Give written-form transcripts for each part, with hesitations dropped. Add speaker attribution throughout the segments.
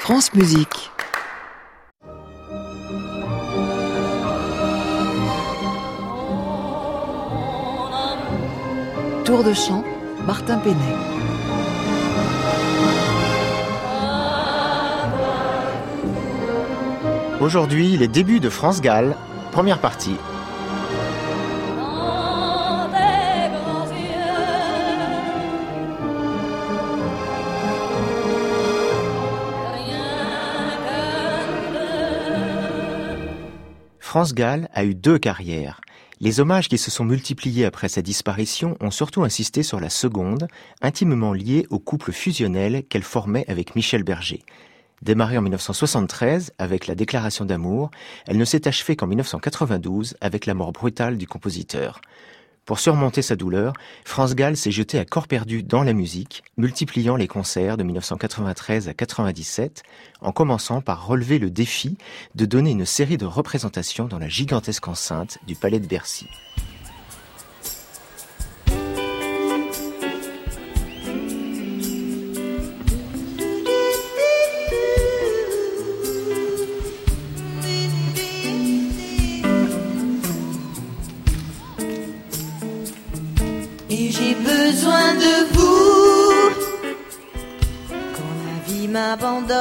Speaker 1: France Musique. Tour de chant, Martin Penet.
Speaker 2: Aujourd'hui, les débuts de France Gall, première partie. France Gall a eu 2 carrières. Les hommages qui se sont multipliés après sa disparition ont surtout insisté sur la seconde, intimement liée au couple fusionnel qu'elle formait avec Michel Berger. Démarrée en 1973 avec la déclaration d'amour, elle ne s'est achevée qu'en 1992 avec la mort brutale du compositeur. Pour surmonter sa douleur, France Gall s'est jetée à corps perdu dans la musique, multipliant les concerts de 1993 à 1997, en commençant par relever le défi de donner une série de représentations dans la gigantesque enceinte du Palais de Bercy.
Speaker 3: Et j'ai besoin de vous quand la vie m'abandonne,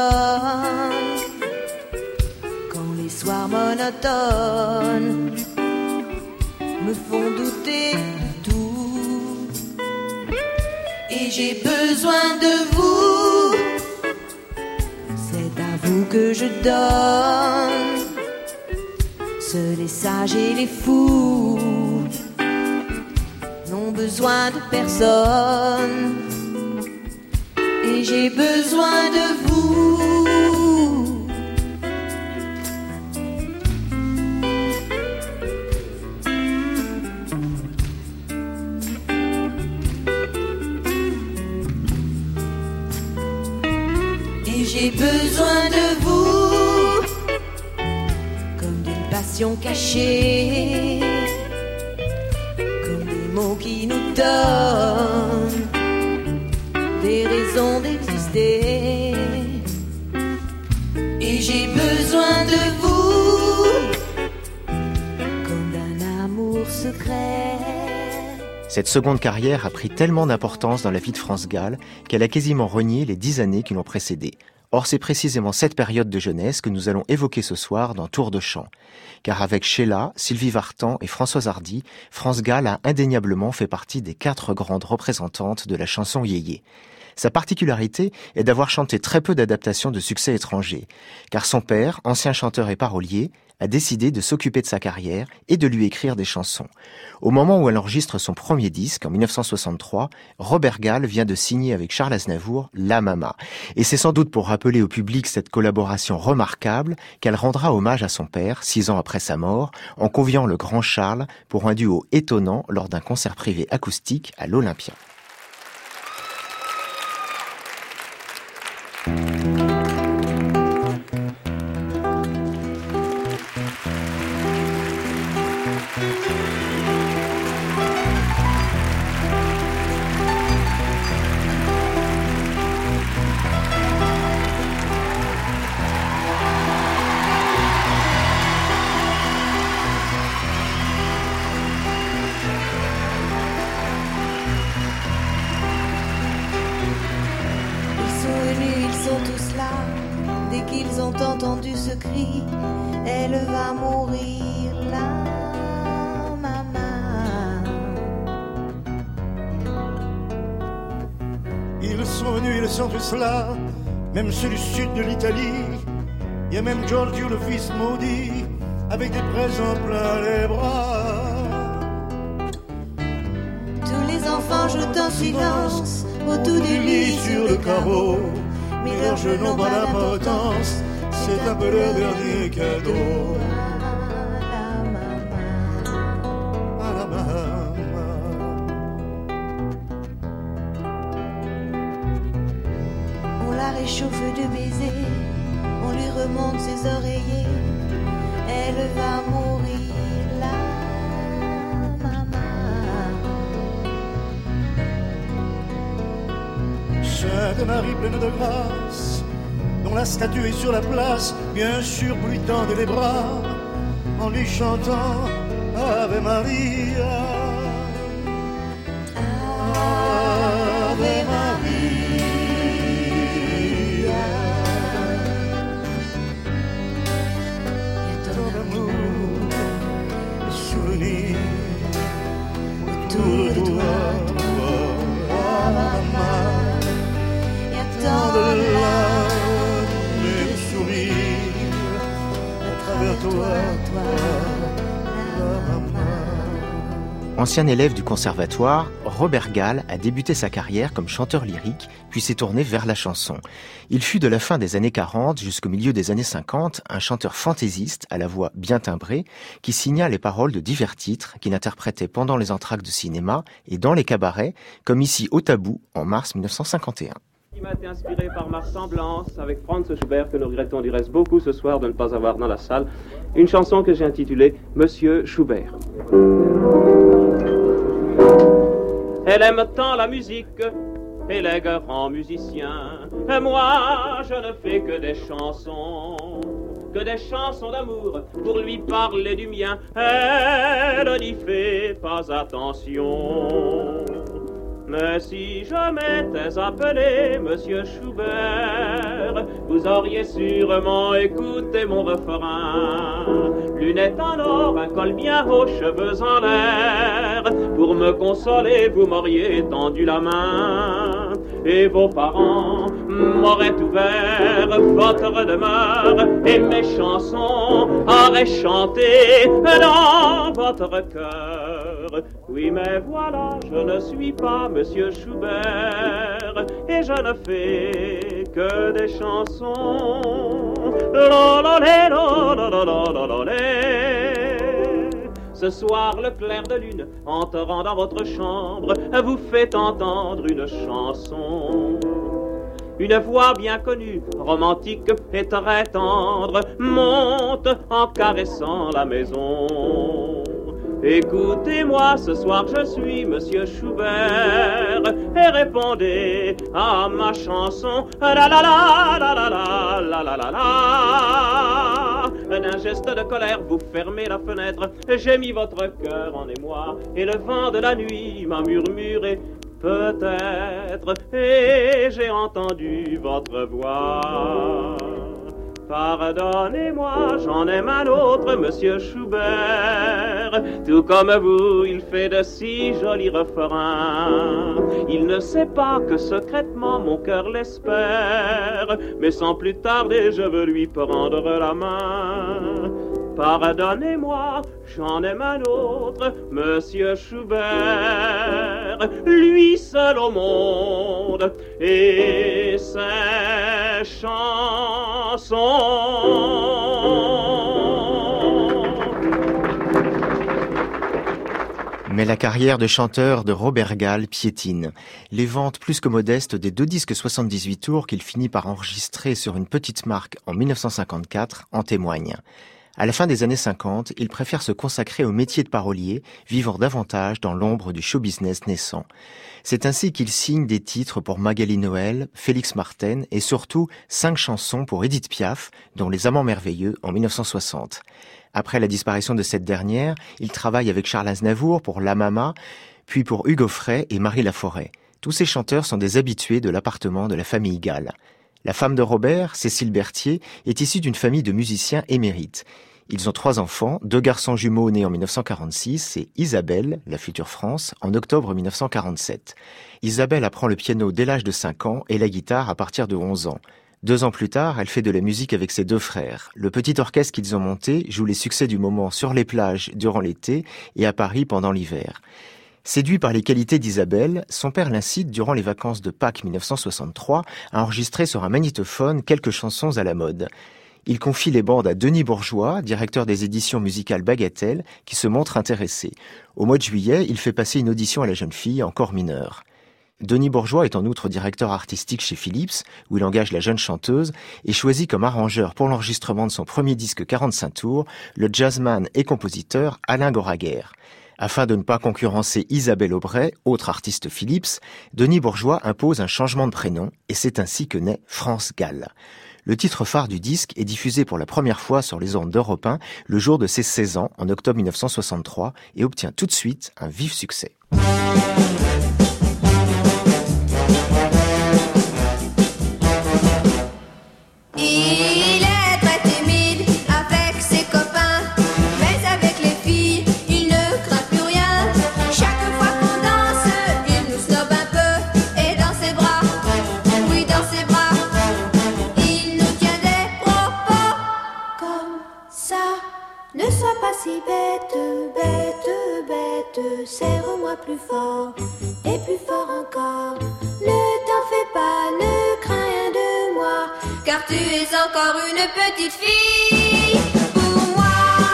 Speaker 3: quand les soirs monotones me font douter de tout. Et j'ai besoin de vous, c'est à vous que je donne, seuls les sages et les fous n'ont besoin de personne. Et j'ai besoin de vous. Et j'ai besoin de vous comme d'une passion cachée, qui nous donne des raisons d'exister. Et j'ai besoin de vous comme d'un amour secret.
Speaker 2: Cette seconde carrière a pris tellement d'importance dans la vie de France Gall qu'elle a quasiment renié les 10 années qui l'ont précédée. Or, c'est précisément cette période de jeunesse que nous allons évoquer ce soir dans Tour de chant. Car avec Sheila, Sylvie Vartan et Françoise Hardy, France Gall a indéniablement fait partie des 4 grandes représentantes de la chanson yéyé. Sa particularité est d'avoir chanté très peu d'adaptations de succès étrangers, car son père, ancien chanteur et parolier, a décidé de s'occuper de sa carrière et de lui écrire des chansons. Au moment où elle enregistre son premier disque, en 1963, Robert Gall vient de signer avec Charles Aznavour La Mama. Et c'est sans doute pour rappeler au public cette collaboration remarquable qu'elle rendra hommage à son père, 6 ans après sa mort, en conviant le grand Charles pour un duo étonnant lors d'un concert privé acoustique à l'Olympia.
Speaker 3: Dès qu'ils ont entendu ce cri, elle va mourir là, maman.
Speaker 4: Ils sont venus, ils sont tous là, même ceux du sud de l'Italie. Il y a même Giorgio, le fils maudit, avec des présents plein les bras.
Speaker 3: Tous les enfants jouent en silence autour du lit sur le carreau. Mais leurs jeux n'ont pas d'importance, c'est un peu leur dernier cadeau.
Speaker 4: À la maman.
Speaker 3: On la réchauffe de baisers, on lui remonte ses oreillers. Elle va mourir là, maman.
Speaker 4: Sainte Marie pleine de grâce, dont la statue et sur la place, bien sûr, pour lui tendre les bras, en lui chantant Ave Maria. Ave Maria. Tant d'amour, de souvenirs autour de toi, maman. Tant de larmes et de sourires à travers toi, maman.
Speaker 2: Ancien élève du conservatoire, Robert Gall a débuté sa carrière comme chanteur lyrique, puis s'est tourné vers la chanson. Il fut de la fin des années 40 jusqu'au milieu des années 50 un chanteur fantaisiste à la voix bien timbrée qui signa les paroles de divers titres qu'il interprétait pendant les entr'actes de cinéma et dans les cabarets, comme ici au Tabou en mars 1951.
Speaker 5: Qui m'a été inspiré par ma ressemblance avec Franz Schubert, que nous regrettons du reste beaucoup ce soir de ne pas avoir dans la salle, une chanson que j'ai intitulée Monsieur Schubert. Elle aime tant la musique et les grands musiciens, et moi je ne fais que des chansons d'amour pour lui parler du mien. Elle n'y fait pas attention. Mais si je m'étais appelé Monsieur Schubert, vous auriez sûrement écouté mon refrain. Lunettes en or, un col bien haut, cheveux en l'air. Pour me consoler, vous m'auriez tendu la main. Et vos parents m'auraient ouvert votre demeure. Et mes chansons auraient chanté dans votre cœur. Oui, mais voilà, je ne suis pas Monsieur Schubert et je ne fais que des chansons. Lololé, lololé. Ce soir, le clair de lune, entrant dans votre chambre, vous fait entendre une chanson. Une voix bien connue, romantique et très tendre, monte en caressant la maison. Écoutez-moi, ce soir je suis Monsieur Schubert et répondez à ma chanson. La la la la la la la la la la. D'un geste de colère, vous fermez la fenêtre. J'ai mis votre cœur en émoi et le vent de la nuit m'a murmuré peut-être et j'ai entendu votre voix. Pardonnez-moi, j'en aime un autre, Monsieur Schubert. Tout comme vous, il fait de si jolis refrains. Il ne sait pas que secrètement mon cœur l'espère. Mais sans plus tarder, je veux lui prendre la main. Pardonnez-moi, j'en aime un autre, Monsieur Schubert, lui seul au monde, et ses chansons.
Speaker 2: Mais la carrière de chanteur de Robert Gall piétine. Les ventes plus que modestes des 2 disques 78 tours qu'il finit par enregistrer sur une petite marque en 1954 en témoignent. À la fin des années 50, il préfère se consacrer au métier de parolier, vivant davantage dans l'ombre du show business naissant. C'est ainsi qu'il signe des titres pour Magali Noël, Félix Marten et surtout 5 chansons pour Édith Piaf, dont Les Amants Merveilleux en 1960. Après la disparition de cette dernière, il travaille avec Charles Aznavour pour La Mama, puis pour Hugo Frey et Marie Laforêt. Tous ces chanteurs sont des habitués de l'appartement de la famille Gall. La femme de Robert, Cécile Berthier, est issue d'une famille de musiciens émérites. Ils ont 3 enfants, 2 garçons jumeaux nés en 1946 et Isabelle, la future France, en octobre 1947. Isabelle apprend le piano dès l'âge de 5 ans et la guitare à partir de 11 ans. 2 ans plus tard, elle fait de la musique avec ses 2 frères. Le petit orchestre qu'ils ont monté joue les succès du moment sur les plages durant l'été et à Paris pendant l'hiver. Séduit par les qualités d'Isabelle, son père l'incite durant les vacances de Pâques 1963 à enregistrer sur un magnétophone quelques chansons à la mode. Il confie les bandes à Denis Bourgeois, directeur des éditions musicales Bagatelle, qui se montre intéressé. Au mois de juillet, il fait passer une audition à la jeune fille, encore mineure. Denis Bourgeois est en outre directeur artistique chez Philips, où il engage la jeune chanteuse, et choisit comme arrangeur pour l'enregistrement de son premier disque 45 tours, le jazzman et compositeur Alain Goraguer. Afin de ne pas concurrencer Isabelle Aubray, autre artiste Philips, Denis Bourgeois impose un changement de prénom, et c'est ainsi que naît France Gall. Le titre phare du disque est diffusé pour la première fois sur les ondes d'Europe 1 le jour de ses 16 ans, en octobre 1963, et obtient tout de suite un vif succès.
Speaker 6: Il est très timide avec ses copains, mais avec les filles, il ne craint plus rien. Chaque fois qu'on danse, il nous snobe un peu, et dans ses bras, oui dans ses bras, il nous tient des propos comme ça. Ne sois pas si bête, bête, bête, serre-moi plus fort, et plus fort encore. Ne t'en fais pas, ne crains rien de moi, car tu es encore une petite fille pour moi.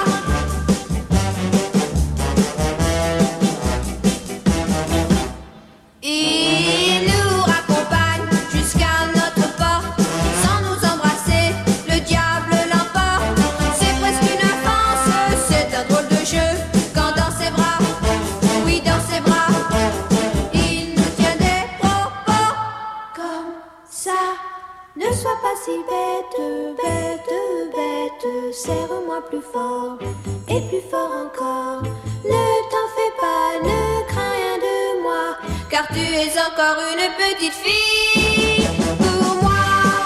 Speaker 6: Il nous raccompagne jusqu'à notre porte, sans nous embrasser, le diable l'emporte. C'est presque une offense, c'est un drôle de jeu, quand dans ses bras, oui dans ses bras, il nous tient des propos comme ça. Ne sois pas si bête, bête, bête, serre-moi plus fort, et plus fort encore. Ne t'en fais pas, ne crains rien de moi, car tu es encore une petite fille pour moi.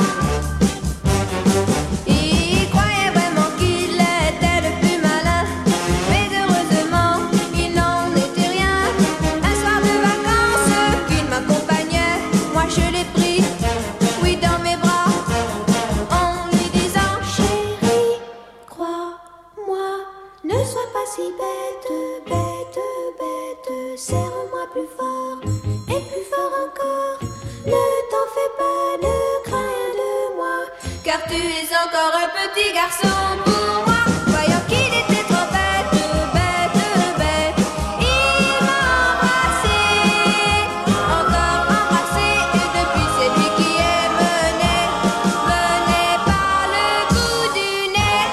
Speaker 6: Il croyait vraiment qu'il était le plus malin, mais heureusement, il n'en était rien. Un soir de vacances, qu'il m'accompagnait, moi je l'ai pris, oui dans mes bras, en lui disant chérie, crois-moi, ne sois pas si bête, bête, bête, serre-moi plus fort, et plus fort encore. Ne t'en fais pas, ne crains rien de moi, car tu es encore un petit garçon pour moi. Voyant qu'il était trop bête, bête, bête, il m'a embrassé, encore embrassé, et depuis c'est lui qui est mené par le bout du nez.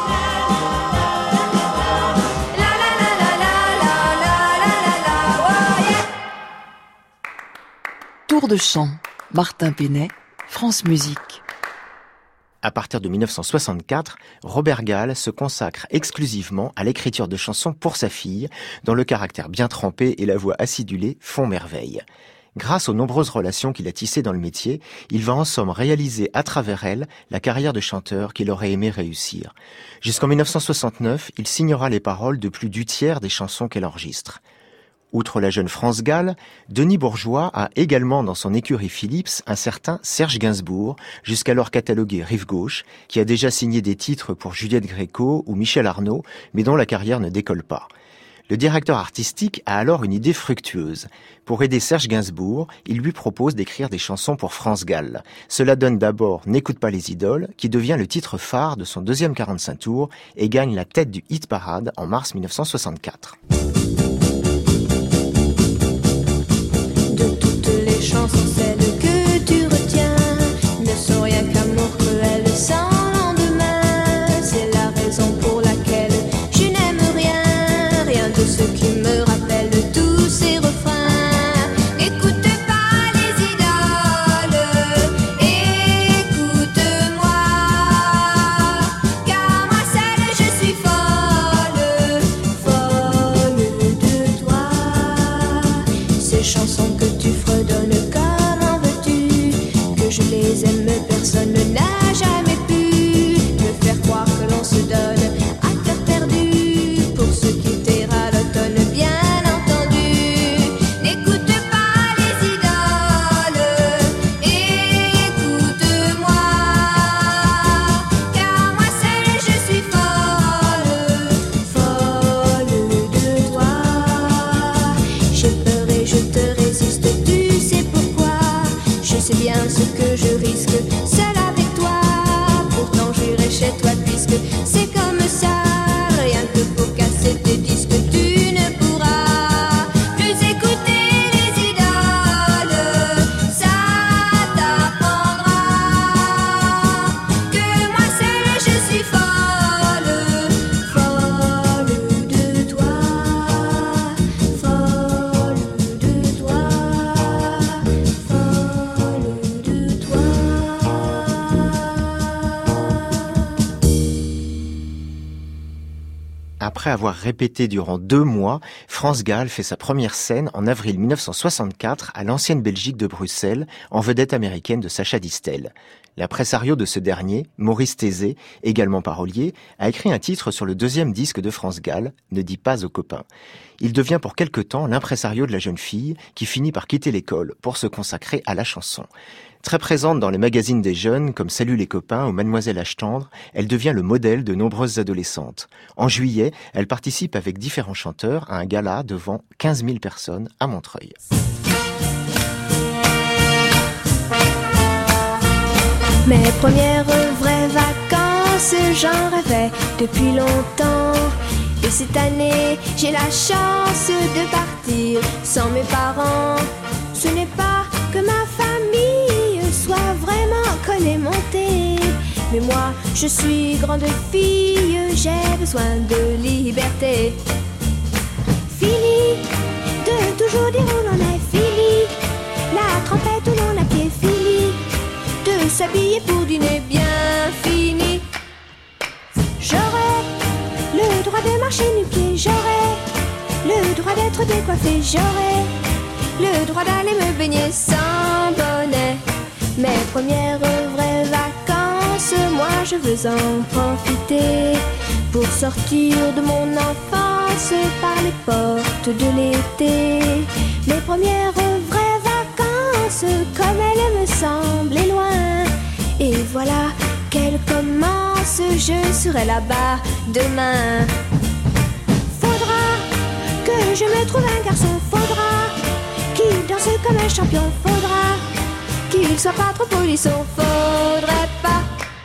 Speaker 6: La la la la la la la la la, oh yeah.
Speaker 1: Tour de chant, Martin Penet, France Musique.
Speaker 2: À partir de 1964, Robert Gall se consacre exclusivement à l'écriture de chansons pour sa fille, dont le caractère bien trempé et la voix acidulée font merveille. Grâce aux nombreuses relations qu'il a tissées dans le métier, il va en somme réaliser à travers elle la carrière de chanteur qu'il aurait aimé réussir. Jusqu'en 1969, il signera les paroles de plus du tiers des chansons qu'elle enregistre. Outre la jeune France Gall, Denis Bourgeois a également dans son écurie Philips un certain Serge Gainsbourg, jusqu'alors catalogué rive gauche, qui a déjà signé des titres pour Juliette Gréco ou Michel Arnaud, mais dont la carrière ne décolle pas. Le directeur artistique a alors une idée fructueuse. Pour aider Serge Gainsbourg, il lui propose d'écrire des chansons pour France Gall. Cela donne d'abord N'écoute pas les idoles, qui devient le titre phare de son deuxième 45 tours et gagne la tête du hit parade en mars 1964.
Speaker 6: Chansons, celles que tu retiens ne sont rien qu'amour cruel sans lendemain. C'est la raison pour laquelle je n'aime rien, rien de ce qui me rappelle tous ces refrains. N'écoute pas les idoles, écoute-moi, car moi seule je suis folle, folle de toi. Ces chansons que tu fredonnes, comment veux-tu que je les aime? Personne n'a jamais pu me faire croire que l'on se donne à cœur perdu pour ce qui t'ira l'automne, bien entendu. N'écoute pas les idoles, écoute-moi, car moi seule je suis folle, folle de toi. J'ai peur et je te résiste, tu sais pourquoi. Je sais bien ce que je risque, seul avec toi. Pourtant j'irai chez toi puisque c'est comme ça. Rien que pour casser tes disques, tu ne pourras plus écouter les idoles. Ça t'apprendra que moi seule je suis folle, folle de toi, folle de toi, folle de toi.
Speaker 2: Après avoir répété durant 2 mois, France Gall fait sa première scène en avril 1964 à l'ancienne Belgique de Bruxelles, en vedette américaine de Sacha Distel. L'impresario de ce dernier, Maurice Thésée, également parolier, a écrit un titre sur le 2e disque de France Gall, Ne dis pas aux copains. Il devient pour quelque temps l'impresario de la jeune fille qui finit par quitter l'école pour se consacrer à la chanson. Très présente dans les magazines des jeunes comme Salut les copains ou Mademoiselle Âge tendre, elle devient le modèle de nombreuses adolescentes. En juillet, elle participe avec différents chanteurs à un gala devant 15 000 personnes à Montreuil.
Speaker 6: Mes premières vraies vacances, j'en rêvais depuis longtemps. Et cette année, j'ai la chance de partir sans mes parents. Ce n'est pas que ma famille soit vraiment collée montée, mais moi, je suis grande fille, j'ai besoin de liberté. Fini de toujours dire où l'on est, fini la trompette où l'on a pied, fini de s'habiller pour dîner, bien fini. J'aurai le droit de marcher nu-pieds, j'aurai le droit d'être décoiffée, j'aurai le droit d'aller me baigner sans bonnet. Mes premières vraies vacances, moi je veux en profiter pour sortir de mon enfance par les portes de l'été. Mes premières vraies vacances, comme elles me semblaient loin, et voilà qu'elles commencent, je serai là-bas demain. Faudra que je me trouve un garçon, faudra qu'il danse comme un champion, faudra qu'il soit pas trop polisson, faudrait pas.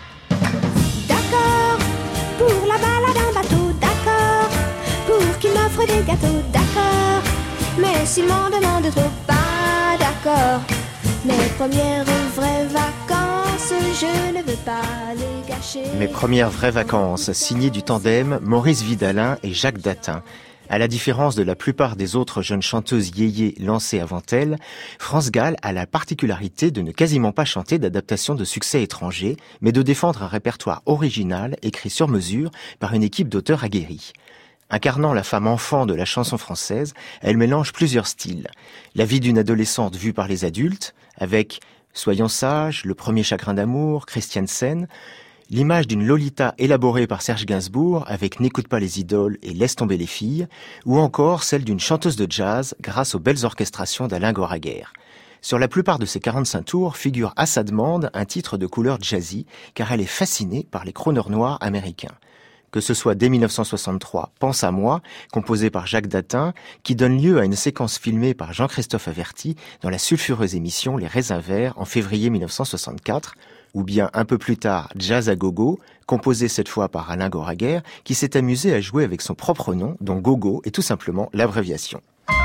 Speaker 6: D'accord pour la balade en bateau, d'accord pour qu'il m'offre des gâteaux, d'accord, mais s'il m'en demande trop, pas d'accord. Mes premières vraies vacances, je ne veux pas les gâcher.
Speaker 2: Mes premières vraies vacances, signées du tandem Maurice Vidalin et Jacques Datin. À la différence de la plupart des autres jeunes chanteuses yéyé lancées avant elle, France Gall a la particularité de ne quasiment pas chanter d'adaptation de succès étrangers, mais de défendre un répertoire original écrit sur mesure par une équipe d'auteurs aguerris. Incarnant la femme enfant de la chanson française, elle mélange plusieurs styles. La vie d'une adolescente vue par les adultes, avec Soyons sages, Le premier chagrin d'amour, Christiansen, l'image d'une Lolita élaborée par Serge Gainsbourg avec N'écoute pas les idoles et Laisse tomber les filles, ou encore celle d'une chanteuse de jazz grâce aux belles orchestrations d'Alain Goraguer. Sur la plupart de ces 45 tours figure à sa demande un titre de couleur jazzy, car elle est fascinée par les crooners noirs américains. Que ce soit dès 1963, Pense à moi, composé par Jacques Datin, qui donne lieu à une séquence filmée par Jean-Christophe Averty dans la sulfureuse émission Les Raisins Verts en février 1964, ou bien un peu plus tard Jazz à gogo, composé cette fois par Alain Goraguer, qui s'est amusé à jouer avec son propre nom, dont gogo est tout simplement l'abréviation.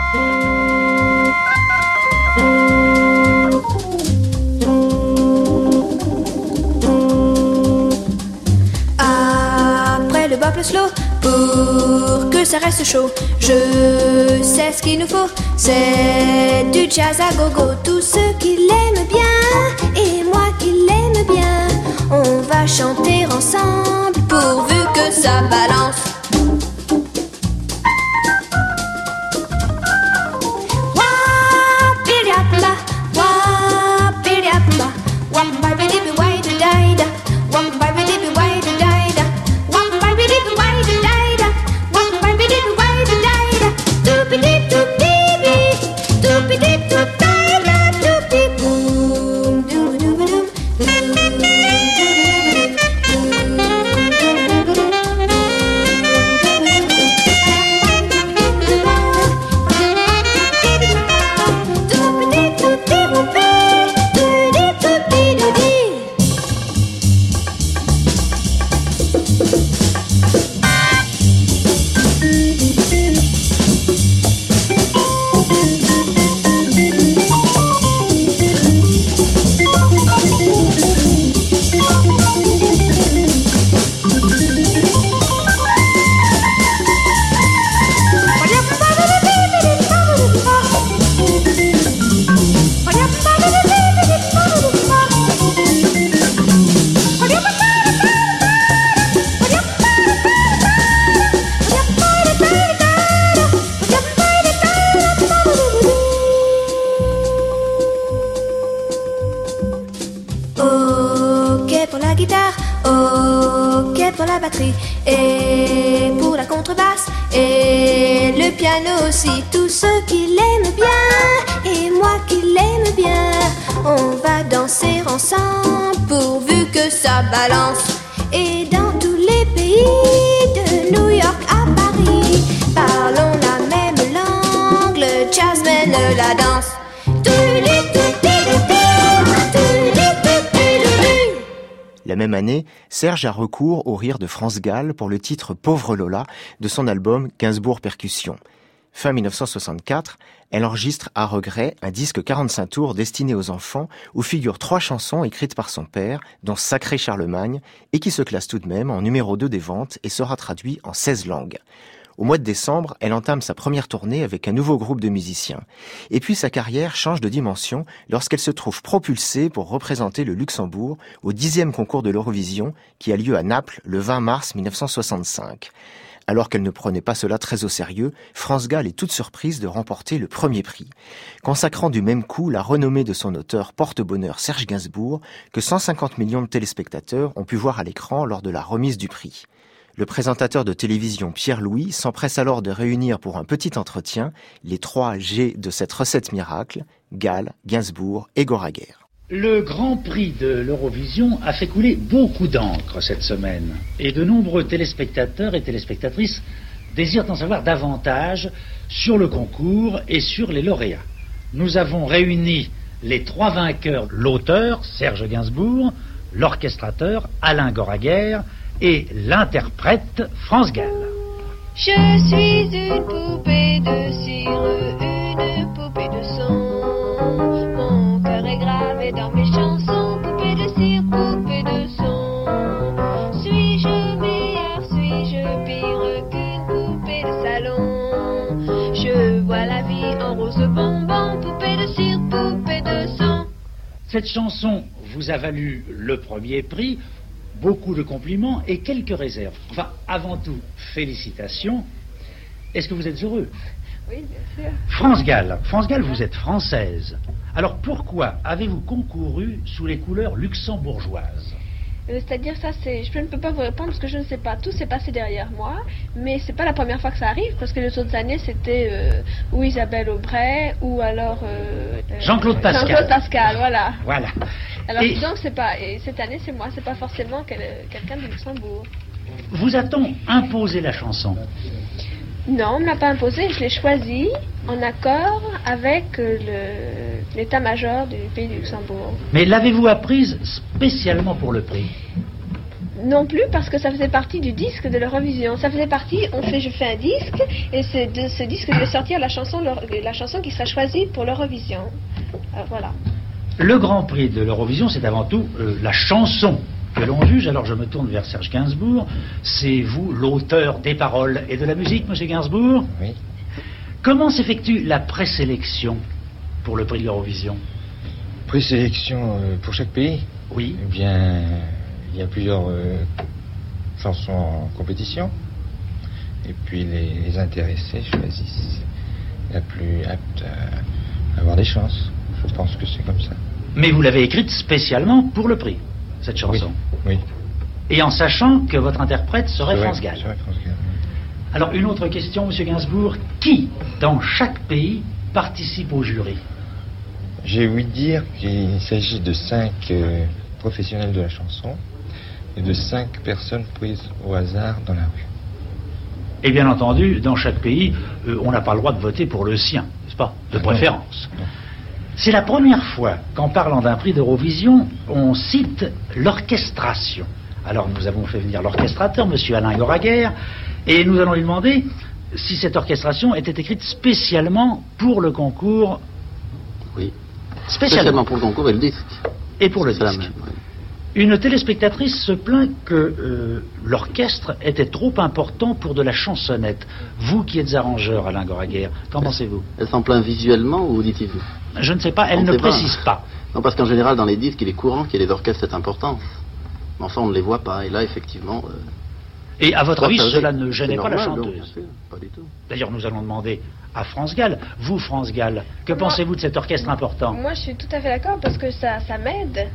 Speaker 6: Après le bop, le slow, pour que ça reste chaud, je sais ce qu'il nous faut, c'est du jazz à gogo. Tous ceux qui l'aiment bien et moi qui l'aime bien, on va chanter ensemble pourvu que ça balance. Wap-bidi-yap-ba, wap-bidi-yap-ba, wap-ba-bidi-bi-wai-da-da-da, wap-ba-bidi-bi-wai-da-da-da, wap-ba-bidi-bi-wai-da-da-da, wap-ba-bidi-bi-wai-da-da-da, doop-a-dee-doop-dee-dee, doop-a-dee-doop-dee-dee, doop-a-dee-boom, doop-a-doop-a-doop. la guitare, ok pour la batterie, et pour la contrebasse, et le piano aussi. Tous ceux qui l'aiment bien, et moi qui l'aime bien, on va danser ensemble pourvu que ça balance. Et dans tous les pays, de New York à Paris, parlons la même langue, le jazz mène la danse.
Speaker 2: La même année, Serge a recours au rire de France Gall pour le titre Pauvre Lola de son album Gainsbourg Percussions. Fin 1964, elle enregistre à regret un disque 45 tours destiné aux enfants où figurent 3 chansons écrites par son père, dont Sacré Charlemagne, et qui se classe tout de même en numéro 2 des ventes et sera traduit en 16 langues. Au mois de décembre, elle entame sa première tournée avec un nouveau groupe de musiciens. Et puis sa carrière change de dimension lorsqu'elle se trouve propulsée pour représenter le Luxembourg au 10e concours de l'Eurovision qui a lieu à Naples le 20 mars 1965. Alors qu'elle ne prenait pas cela très au sérieux, France Gall est toute surprise de remporter le premier prix, consacrant du même coup la renommée de son auteur porte-bonheur Serge Gainsbourg que 150 millions de téléspectateurs ont pu voir à l'écran lors de la remise du prix. Le présentateur de télévision Pierre Louis s'empresse alors de réunir pour un petit entretien les 3 G de cette recette miracle, Gall, Gainsbourg et Goraguer.
Speaker 7: Le Grand Prix de l'Eurovision a fait couler beaucoup d'encre cette semaine et de nombreux téléspectateurs et téléspectatrices désirent en savoir davantage sur le concours et sur les lauréats. Nous avons réuni les 3 vainqueurs, l'auteur Serge Gainsbourg, l'orchestrateur Alain Goraguer et l'interprète France Gall.
Speaker 6: Je suis une poupée de cire, une poupée de son. Mon cœur est gravé dans mes chansons, poupée de cire, poupée de son. Suis-je meilleure, suis-je pire qu'une poupée de salon? Je vois la vie en rose bonbon, poupée de cire, poupée de son.
Speaker 7: Cette chanson vous a valu le premier prix, beaucoup de compliments et quelques réserves. Enfin, avant tout, félicitations. Est-ce que vous êtes heureux?
Speaker 8: Oui, bien sûr.
Speaker 7: France Gall, vous êtes française. Alors pourquoi avez-vous concouru sous les couleurs luxembourgeoises?
Speaker 8: C'est-à-dire ça, je ne peux pas vous répondre parce que je ne sais pas. Tout s'est passé derrière moi, mais c'est pas la première fois que ça arrive parce que les autres années c'était ou Isabelle Aubray ou alors
Speaker 7: Jean-Claude Pascal.
Speaker 8: Jean-Claude Pascal, voilà.
Speaker 7: Voilà.
Speaker 8: Alors disons que c'est pas. Et cette année c'est moi, c'est pas forcément quelqu'un de Luxembourg.
Speaker 7: Vous a-t-on imposé la chanson?
Speaker 8: Non, on ne l'a pas imposé, je l'ai choisi en accord avec l'état-major du pays du Luxembourg.
Speaker 7: Mais l'avez-vous apprise spécialement pour le prix?
Speaker 8: Non plus, parce que ça faisait partie du disque de l'Eurovision. Ça faisait partie, je fais un disque, et c'est de ce disque que je vais sortir la chanson qui sera choisie pour l'Eurovision. Voilà.
Speaker 7: Le Grand Prix de l'Eurovision, c'est avant tout la chanson que l'on juge. Alors je me tourne vers Serge Gainsbourg. C'est vous l'auteur des paroles et de la musique, monsieur Gainsbourg?
Speaker 9: Oui.
Speaker 7: Comment s'effectue la présélection pour le prix de l'Eurovision?
Speaker 9: Présélection pour chaque pays?
Speaker 7: Oui.
Speaker 9: Eh bien, il y a plusieurs chansons en compétition. Et puis les intéressés choisissent la plus apte à avoir des chances. Je pense que c'est comme ça.
Speaker 7: Mais vous l'avez écrite spécialement pour le prix, cette chanson?
Speaker 9: Oui.
Speaker 7: Et en sachant que votre interprète serait France Gall.
Speaker 9: Serait France Gall, oui.
Speaker 7: Alors, une autre question, monsieur Gainsbourg. Qui, dans chaque pays, participe au jury?
Speaker 9: J'ai ouï dire qu'il s'agit de 5 professionnels de la chanson et de 5 personnes prises au hasard dans la rue.
Speaker 7: Et bien entendu, dans chaque pays, on n'a pas le droit de voter pour le sien, n'est-ce pas? De préférence.
Speaker 9: Non.
Speaker 7: C'est la première fois qu'en parlant d'un prix d'Eurovision, on cite l'orchestration. Alors nous avons fait venir l'orchestrateur, monsieur Alain Goraguer, et nous allons lui demander si cette orchestration était écrite spécialement pour le concours.
Speaker 10: Oui. Spécialement pour le concours et le disque.
Speaker 7: Et pour le
Speaker 10: disque.
Speaker 7: disque. Oui. Une téléspectatrice se plaint que l'orchestre était trop important pour de la chansonnette. Vous qui êtes arrangeur, Alain Goraguer, qu'en pensez-vous?
Speaker 10: Elle s'en plaint visuellement ou auditivement?
Speaker 7: Je ne sais pas, elle ne précise pas.
Speaker 10: Non, parce qu'en général, dans les disques, il est courant qu'il y ait des orchestres cette importance. Mais enfin, on ne les voit pas. Et là, effectivement...
Speaker 7: Et à votre avis, cela ne gênait pas la chanteuse?
Speaker 10: Non, bien sûr, pas du tout.
Speaker 7: D'ailleurs, nous allons demander à France Gall. Vous, France Gall, que pensez-vous de cet orchestre important?
Speaker 8: Moi, je suis tout à fait d'accord parce que ça m'aide.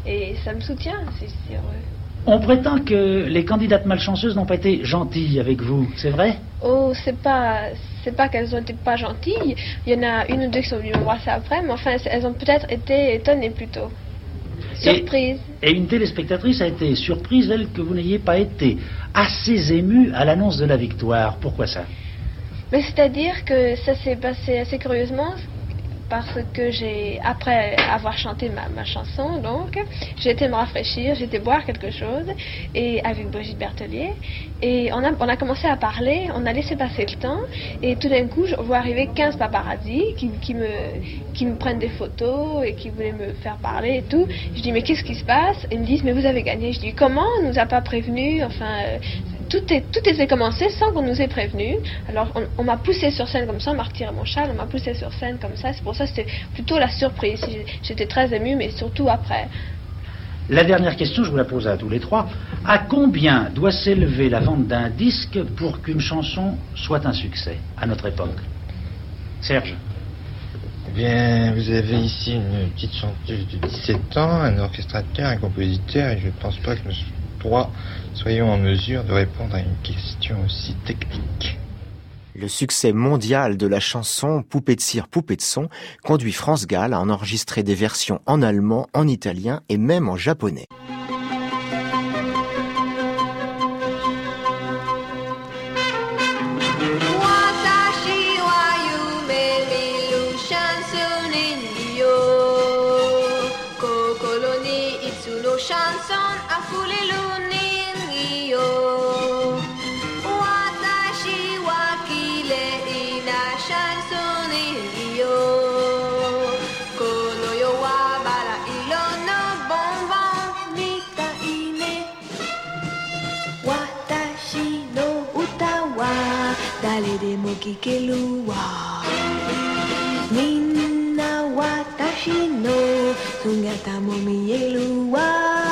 Speaker 8: et ça me soutient, c'est heureux.
Speaker 7: On prétend que les candidates malchanceuses n'ont pas été gentilles avec vous, c'est vrai?
Speaker 8: Oh, c'est pas qu'elles ont été pas gentilles. Il y en a une ou deux qui sont venues me voir ça après, mais enfin, elles ont peut-être été étonnées plutôt. Surprise.
Speaker 7: Et une téléspectatrice a été surprise, elle, que vous n'ayez pas été assez émue à l'annonce de la victoire. Pourquoi ça?
Speaker 8: Mais c'est-à-dire que ça s'est passé assez curieusement, parce que après avoir chanté ma chanson, donc, j'ai été me rafraîchir, j'ai été boire quelque chose, et avec Brigitte Berthelier, et on a commencé à parler, on a laissé passer le temps, et tout d'un coup, je vois arriver 15 paparazzis qui me prennent des photos, et qui voulaient me faire parler et tout. Je dis, mais qu'est-ce qui se passe? Ils me disent, mais vous avez gagné. Je dis, comment? On nous a pas prévenus, enfin... Tout était commencé sans qu'on nous ait prévenu. Alors on m'a poussé sur scène comme ça, on m'a retiré mon châle, on m'a poussé sur scène comme ça. C'est pour ça que c'était plutôt la surprise. J'étais très émue, mais surtout après.
Speaker 7: La dernière question, je vous la pose à tous les trois. À combien doit s'élever la vente d'un disque pour qu'une chanson soit un succès à notre époque? Serge?
Speaker 9: Eh bien, vous avez ici une petite chanteuse de 17 ans, un orchestrateur, un compositeur, et je ne pense pas que nous trois soyons en mesure de répondre à une question aussi technique.
Speaker 2: Le succès mondial de la chanson Poupée de cire, poupée de son conduit France Gall à en enregistrer des versions en allemand, en italien et même en japonais.
Speaker 6: Kikelua Minna watashi no Sungata mo mielua.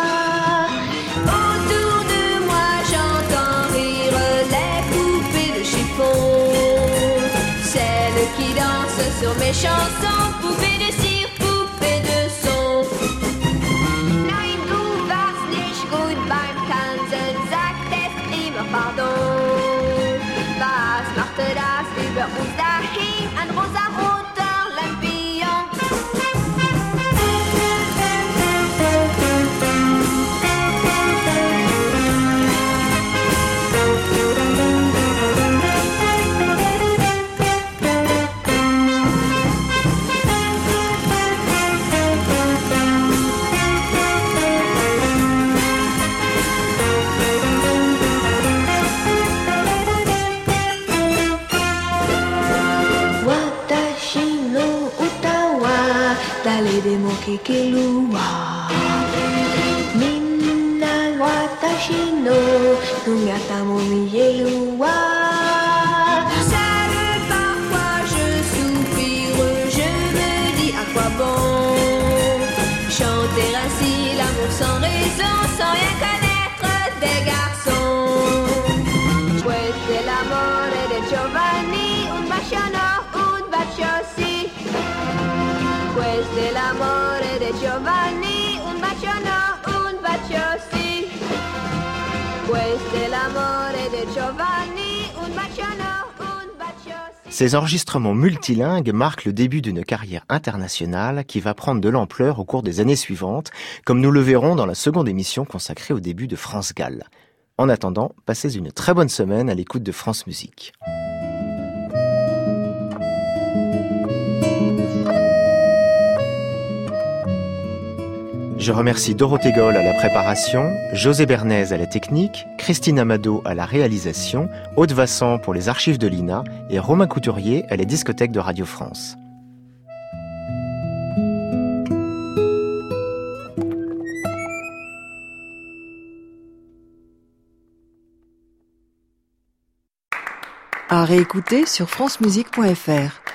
Speaker 6: Autour de moi j'entends rire les poupées de chiffon, celles qui dansent sur mes chansons. Poupées de cire, poupées de son. Nein, du warst nicht gut beim Tanzen, sagt es immer pardon. Was machte das über uns dahin, ein rosa-roter Lampion? Kikelua Minna watashi no Sungata mo mielua. Seul parfois je soupire, je me dis à quoi bon chanter ainsi l'amour sans raison, sans rien connaître des garçons. Questa è l'amore de Giovanni, un baciano, un bacio sì. Questo è l'amore di Giovanni, un bacio no, un bacio sì. Questo è l'amore di Giovanni, un bacio no, un bacio sì.
Speaker 2: Ces enregistrements multilingues marquent le début d'une carrière internationale qui va prendre de l'ampleur au cours des années suivantes, comme nous le verrons dans la seconde émission consacrée au début de France Gall. En attendant, passez une très bonne semaine à l'écoute de France Musique. Je remercie Dorothée Goll à la préparation, José Bernays à la technique, Christine Amado à la réalisation, Aude Vassan pour les archives de l'INA et Romain Couturier à la discothèque de Radio France.
Speaker 1: À réécouter sur francemusique.fr.